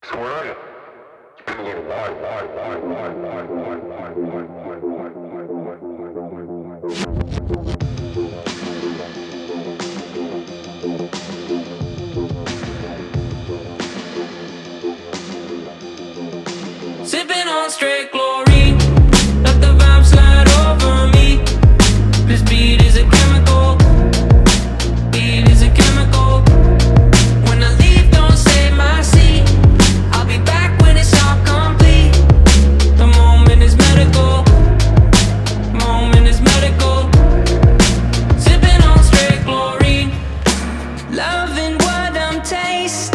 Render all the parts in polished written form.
So where are you? It's been a little while. Sipping on straight glory, let the vibe slide over me. This beat is a chemical, beat is a chemical. When I leave, don't save my seat. I'll be back when it's all complete. The moment is medical, moment is medical. Sipping on straight glory, loving what I'm tasting.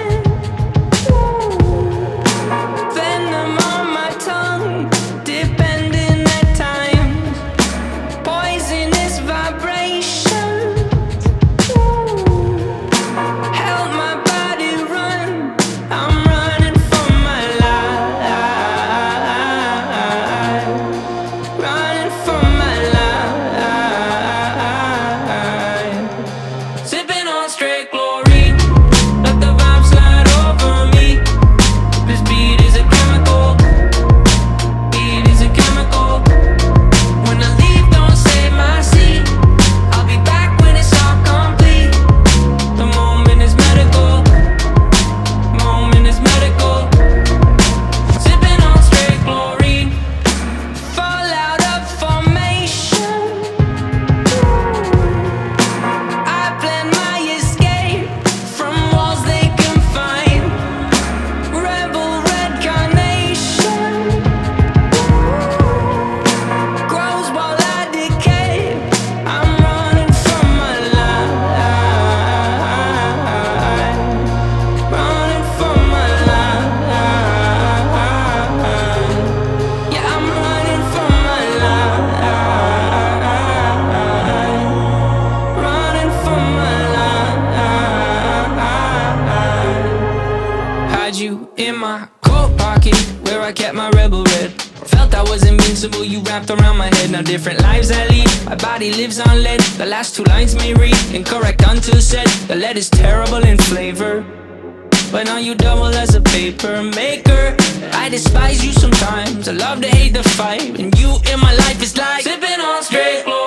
You in my coat pocket where I kept my rebel red. Felt I was invincible, you wrapped around my head. Now different lives I lead, my body lives on lead. The last two lines may read incorrect until said. The lead is terrible in flavor, but now you double as a paper maker. I despise you sometimes, I love to hate the fight, and you in my life is like sipping on straight glory.